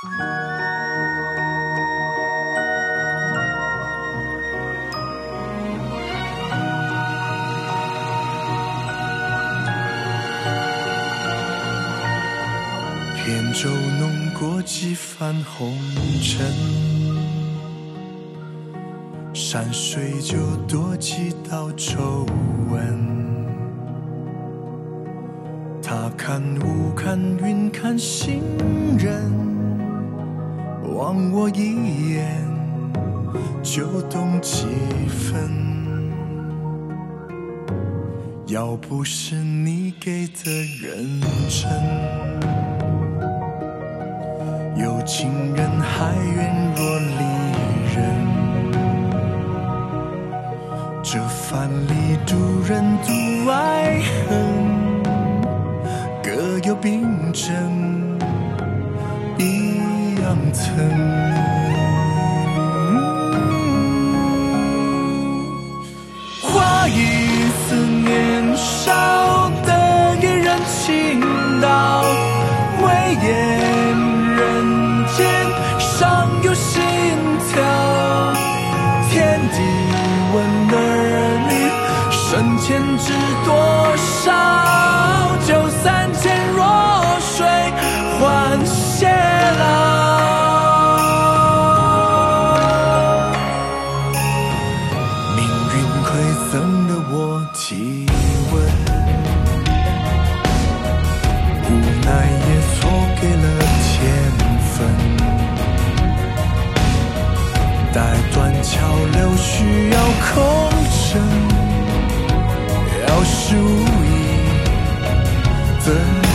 扁舟弄过几番红尘，山水就多几道皱纹。他看雾看云看行人，望我一眼就懂几分。要不是你给的认真，有情人还愿若离人。这番里渡人渡爱恨，各有病症一样疼。花一次年少的给人倾倒，唯言人间尚有心跳。天地问儿女生前知多少，就3000弱水换偕老。命运馈赠了我体温，无奈也错给了天分。待断桥流需要空城，要是无意怎